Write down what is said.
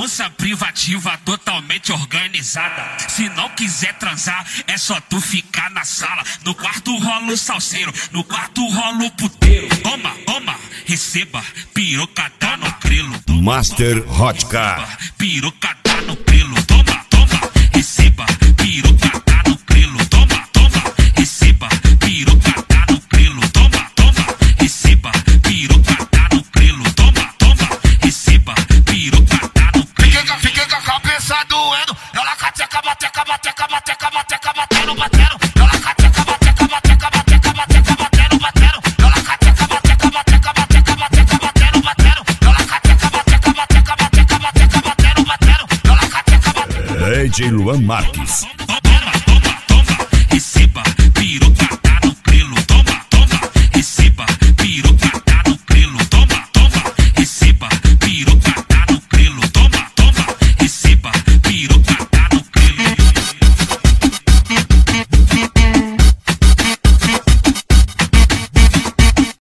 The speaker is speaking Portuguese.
Força privativa totalmente organizada. Se não quiser transar, é só tu ficar na sala. No quarto rola o salseiro, no quarto rola o puteiro. Toma, toma, receba, pirocada no grilo. Master Hotcar. Pirocada no grilo. Toma, toma, receba, pirocada no grilo. Toma, toma, receba, pirocada no grilo. Toma, toma, receba, pirocada no grilo. Toma, toma, receba, pirocada no grilo. Fiquei com a cabeça doendo. Ela cateca, bateca, bateca, bateca, bateca, batendo, batendo. Ela cateca, bateca, bateca, bateca, bateca, batendo, batendo. Ela cateca, bateca, bateca, bateca, bateca, batendo, batendo. Ela cateca, bateca, bateca, bateca, bateca, batendo, batendo. Ela cateca, bateca. DJ Luan Marques.